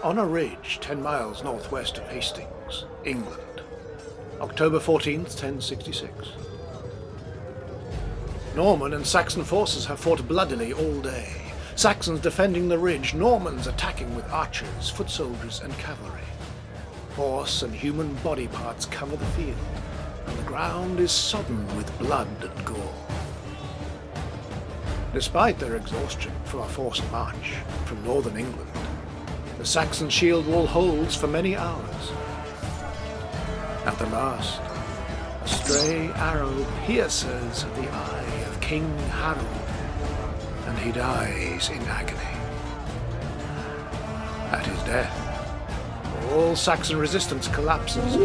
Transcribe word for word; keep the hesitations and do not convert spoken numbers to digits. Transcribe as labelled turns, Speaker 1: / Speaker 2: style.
Speaker 1: On a ridge ten miles northwest of Hastings, England, October fourteenth, ten sixty-six. Norman and Saxon forces have fought bloodily all day. Saxons defending the ridge, Normans attacking with archers, foot soldiers and cavalry. Horse and human body parts cover the field, and the ground is sodden with blood and gore. Despite their exhaustion from a forced march from northern England, the Saxon shield wall holds for many hours. At the last, a stray arrow pierces the eye of King Harold, and he dies in agony. At his death, all Saxon resistance collapses,